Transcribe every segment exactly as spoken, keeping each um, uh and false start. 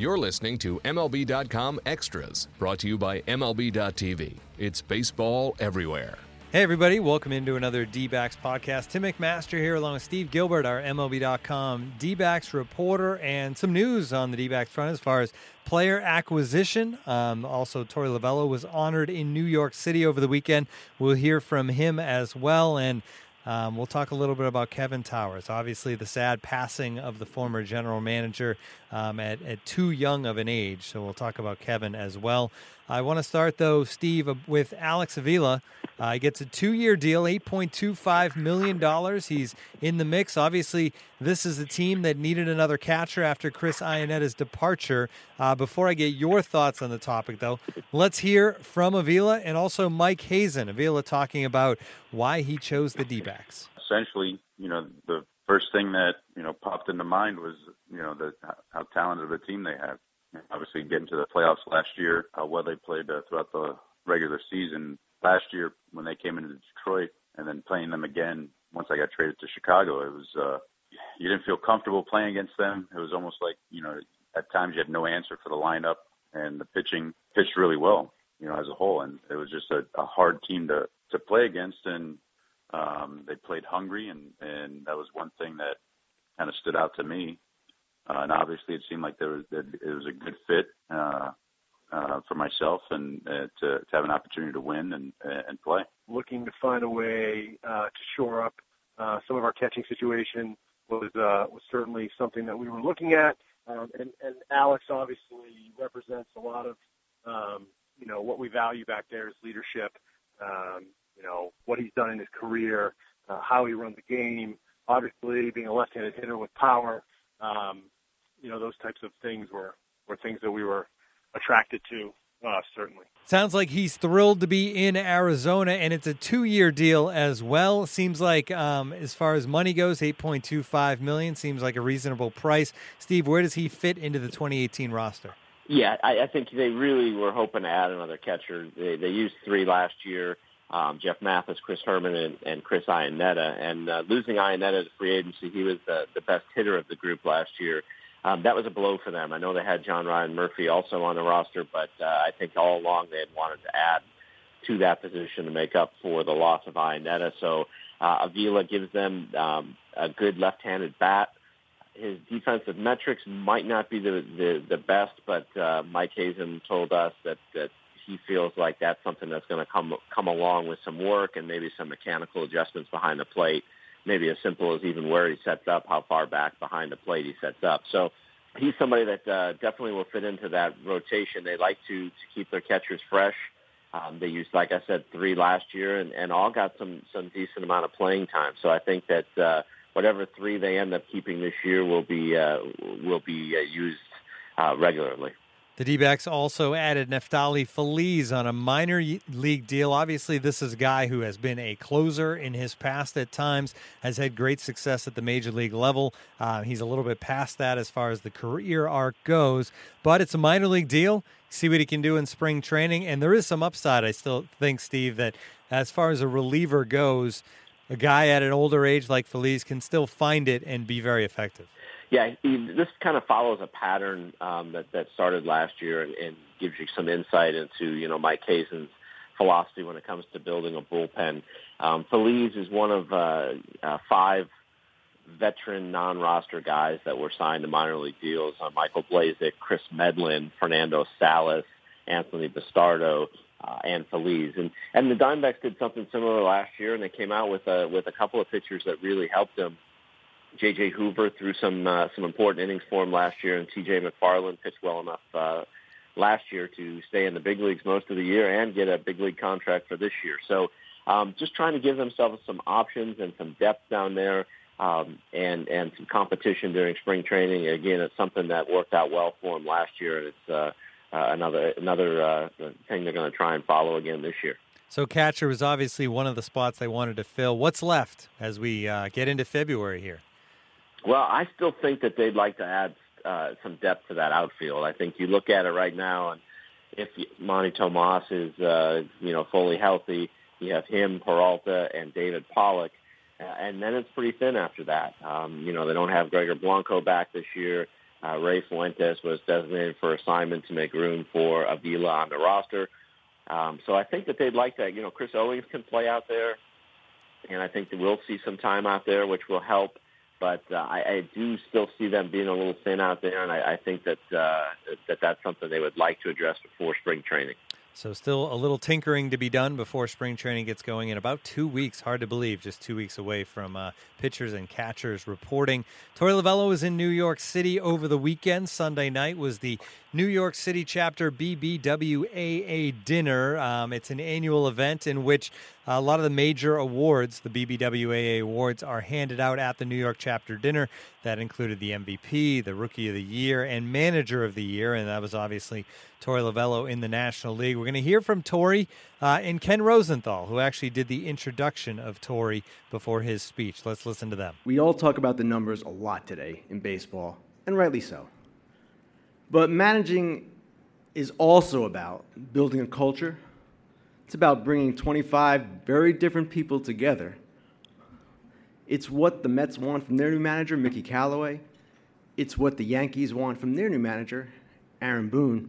You're listening to M L B dot com Extras, brought to you by M L B dot T V. It's baseball everywhere. Hey, everybody. Welcome into another D-Backs podcast. Tim McMaster here along with Steve Gilbert, our M L B dot com D-Backs reporter, and some news on the D-Backs front as far as player acquisition. Um, also, Torey Lovullo was honored in New York City over the weekend. We'll hear from him as well, and Um, we'll talk a little bit about Kevin Towers. Obviously, the sad passing of the former general manager um, at, at too young of an age. So we'll talk about Kevin as well. I want to start, though, Steve, with Alex Avila. Uh, he gets a two-year deal, eight point two five million dollars. He's in the mix. Obviously, this is a team that needed another catcher after Chris Ionetta's departure. Uh, before I get your thoughts on the topic, though, let's hear from Avila and also Mike Hazen. Avila talking about why he chose the D-backs. Essentially, you know, the first thing that, you know, popped into mind was, you know, the, how talented of a team they have. Obviously, getting to the playoffs last year, how well they played uh, throughout the regular season. Last year, when they came into Detroit, and then playing them again once I got traded to Chicago, it was uh, you didn't feel comfortable playing against them. It was almost like, you know, at times you had no answer for the lineup, and the pitching pitched really well, you know, as a whole. And it was just a, a hard team to, to play against, and um, they played hungry, and, and that was one thing that kind of stood out to me. Uh, and obviously, it seemed like there was that it was a good fit uh, uh, for myself, and uh, to, to have an opportunity to win and and play. Looking to find a way uh, to shore up uh, some of our catching situation was uh, was certainly something that we were looking at. Um, and, and Alex obviously represents a lot of um, you know what we value back there is leadership. Um, you know what he's done in his career, uh, how he runs the game. Obviously, being a left-handed hitter with power. Um, you know, those types of things were, were things that we were attracted to, uh, certainly. Sounds like he's thrilled to be in Arizona, and it's a two-year deal as well. Seems like, um, as far as money goes, eight point two five million dollars seems like a reasonable price. Steve, where does he fit into the twenty eighteen roster? Yeah, I, I think they really were hoping to add another catcher. They, they used three last year. Um, Jeff Mathis, Chris Herman, and, and Chris Ionetta. And uh, losing Ionetta to free agency, he was the, the best hitter of the group last year. Um, that was a blow for them. I know they had John Ryan Murphy also on the roster, but uh, I think all along they had wanted to add to that position to make up for the loss of Ionetta. So uh, Avila gives them um, a good left-handed bat. His defensive metrics might not be the, the, the best, but uh, Mike Hazen told us that, that he feels like that's something that's going to come come along with some work and maybe some mechanical adjustments behind the plate, maybe as simple as even where he sets up, how far back behind the plate he sets up. So he's somebody that uh, definitely will fit into that rotation. They like to, to keep their catchers fresh. Um, they used, like I said, three last year, and, and all got some, some decent amount of playing time. So I think that uh, whatever three they end up keeping this year will be, uh, will be uh, used uh, regularly. The D-backs also added Neftali Feliz on a minor league deal. Obviously, this is a guy who has been a closer in his past at times, has had great success at the major league level. Uh, he's a little bit past that as far as the career arc goes, but it's a minor league deal. See what he can do in spring training, and there is some upside, I still think, Steve, that as far as a reliever goes, a guy at an older age like Feliz can still find it and be very effective. Yeah, he, this kind of follows a pattern um, that, that started last year and, and gives you some insight into, you know, Mike Hazen's philosophy when it comes to building a bullpen. Um, Feliz is one of uh, uh, five veteran non-roster guys that were signed to minor league deals. Uh, Michael Blazek, Chris Medlin, Fernando Salas, Anthony Bastardo, uh, and Feliz. And, and the Diamondbacks did something similar last year, and they came out with a, with a couple of pitchers that really helped them. J J Hoover threw some uh, some important innings for him last year, and T J McFarland pitched well enough uh, last year to stay in the big leagues most of the year and get a big league contract for this year. So um, just trying to give themselves some options and some depth down there um, and, and some competition during spring training. Again, it's something that worked out well for them last year, and it's uh, uh, another, another uh, thing they're going to try and follow again this year. So catcher was obviously one of the spots they wanted to fill. What's left as we uh, get into February here? Well, I still think that they'd like to add uh, some depth to that outfield. I think you look at it right now, and if Monty Tomas is, uh, you know, fully healthy, you have him, Peralta, and David Pollock, uh, and then it's pretty thin after that. Um, you know, they don't have Gregor Blanco back this year. Uh, Ray Fuentes was designated for assignment to make room for Avila on the roster. Um, so I think that they'd like that. You know, Chris Owings can play out there, and I think that we'll see some time out there, which will help. But uh, I, I do still see them being a little thin out there, and I, I think that, uh, that that's something they would like to address before spring training. So still a little tinkering to be done before spring training gets going in about two weeks. Hard to believe, just two weeks away from uh, pitchers and catchers reporting. Torey Lovullo was in New York City over the weekend. Sunday night was the New York City chapter B B W A A dinner. Um, it's an annual event in which a lot of the major awards, the B B W A A awards, are handed out at the New York chapter dinner. That included the M V P, the Rookie of the Year, and Manager of the Year, and that was obviously Torey Lovullo in the National League. We're going to hear from Torey uh, and Ken Rosenthal, who actually did the introduction of Torey before his speech. Let's listen to them. We all talk about the numbers a lot today in baseball, and rightly so. But managing is also about building a culture. It's about bringing twenty-five very different people together. It's what the Mets want from their new manager, Mickey Callaway. It's what the Yankees want from their new manager, Aaron Boone.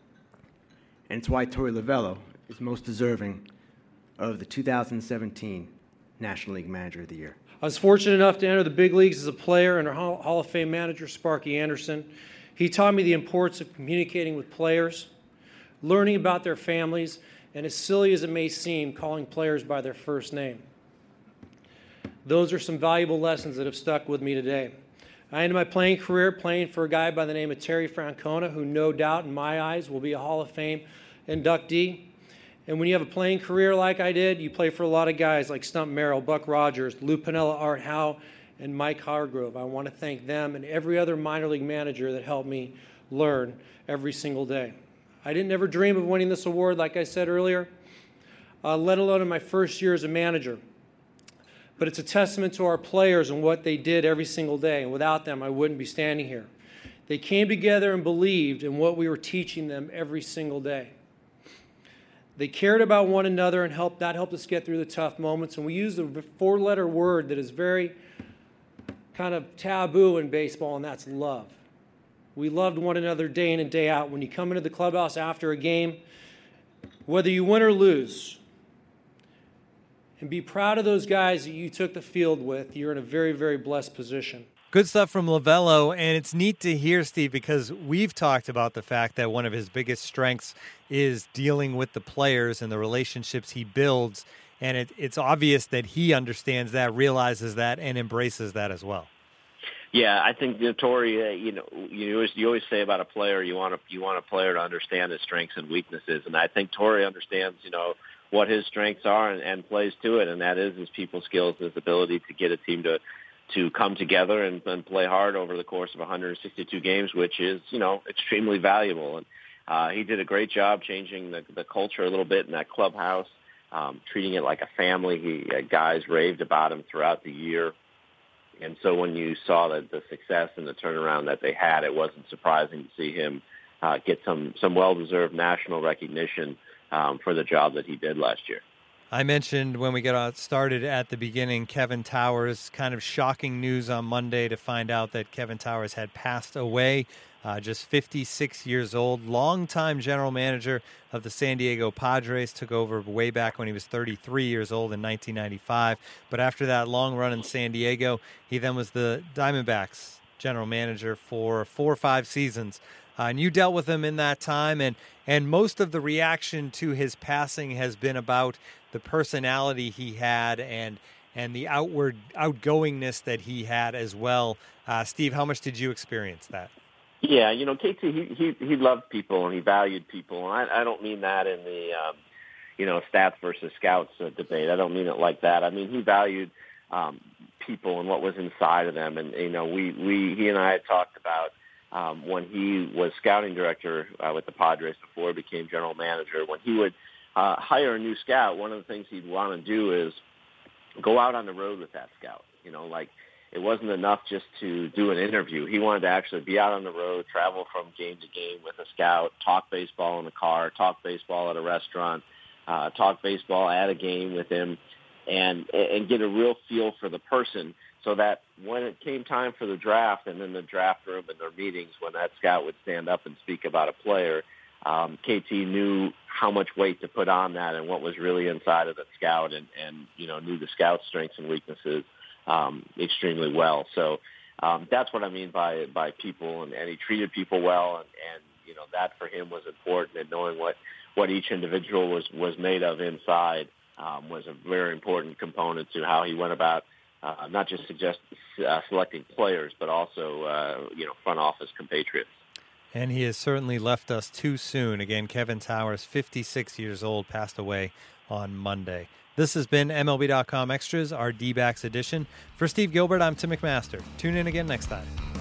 And it's why Torey Lovullo is most deserving of the two thousand seventeen National League Manager of the Year. I was fortunate enough to enter the big leagues as a player under Hall of Fame manager Sparky Anderson. He taught me the importance of communicating with players, learning about their families, and as silly as it may seem, calling players by their first name. Those are some valuable lessons that have stuck with me today. I ended my playing career playing for a guy by the name of Terry Francona, who no doubt in my eyes will be a Hall of Fame inductee. And when you have a playing career like I did, you play for a lot of guys like Stump Merrill, Buck Rogers, Lou Piniella, Art Howe, and Mike Hargrove. I want to thank them and every other minor league manager that helped me learn every single day. I didn't ever dream of winning this award, like I said earlier, uh, let alone in my first year as a manager. But it's a testament to our players and what they did every single day, and without them, I wouldn't be standing here. They came together and believed in what we were teaching them every single day. They cared about one another, and helped, that helped us get through the tough moments. And we used a four-letter word that is very kind of taboo in baseball, and that's love. We loved one another day in and day out. When you come into the clubhouse after a game, whether you win or lose, and be proud of those guys that you took the field with, you're in a very, very blessed position. Good stuff from Lovullo, and it's neat to hear, Steve, because we've talked about the fact that one of his biggest strengths is dealing with the players and the relationships he builds, and it, it's obvious that he understands that, realizes that, and embraces that as well. Yeah, I think you know, Torey, uh, you know, you always, you always say about a player, you want a, you want a player to understand his strengths and weaknesses, and I think Torey understands, you know, what his strengths are and, and plays to it, and that is his people skills, his ability to get a team to to come together and, and play hard over the course of one hundred sixty-two games, which is, you know, extremely valuable. And uh, he did a great job changing the, the culture a little bit in that clubhouse, um, treating it like a family. He uh, guys raved about him throughout the year. And so when you saw the, the success and the turnaround that they had, it wasn't surprising to see him uh, get some, some well-deserved national recognition um, for the job that he did last year. I mentioned when we got started at the beginning, Kevin Towers, kind of shocking news on Monday to find out that Kevin Towers had passed away, uh, just fifty-six years old, longtime general manager of the San Diego Padres, took over way back when he was thirty-three years old in nineteen ninety-five. But after that long run in San Diego, he then was the Diamondbacks general manager for four or five seasons. Uh, and you dealt with him in that time, and, and most of the reaction to his passing has been about the personality he had and and the outward outgoingness that he had as well. Uh, Steve, how much did you experience that? Yeah, you know, K T, he he, he loved people and he valued people, and I, I don't mean that in the um, you know stats versus scouts uh, debate. I don't mean it like that. I mean he valued um, people and what was inside of them, and you know we we he and I had talked about. Um, when he was scouting director uh, with the Padres before he became general manager, when he would uh, hire a new scout, one of the things he'd want to do is go out on the road with that scout. You know, like it wasn't enough just to do an interview. He wanted to actually be out on the road, travel from game to game with a scout, talk baseball in the car, talk baseball at a restaurant, uh, talk baseball at a game with him, and and get a real feel for the person so that when it came time for the draft and in the draft room and their meetings, when that scout would stand up and speak about a player, um, K T knew how much weight to put on that and what was really inside of the scout, and, and you know, knew the scout's strengths and weaknesses um, extremely well. So um, that's what I mean by by people, and, and he treated people well, and, and you know, that for him was important, and knowing what, what each individual was, was made of inside um, was a very important component to how he went about Uh, not just suggest uh, selecting players, but also, uh, you know, front office compatriots. And he has certainly left us too soon. Again, Kevin Towers, fifty-six years old, passed away on Monday. This has been M L B dot com Extras, our D-backs edition. For Steve Gilbert, I'm Tim McMaster. Tune in again next time.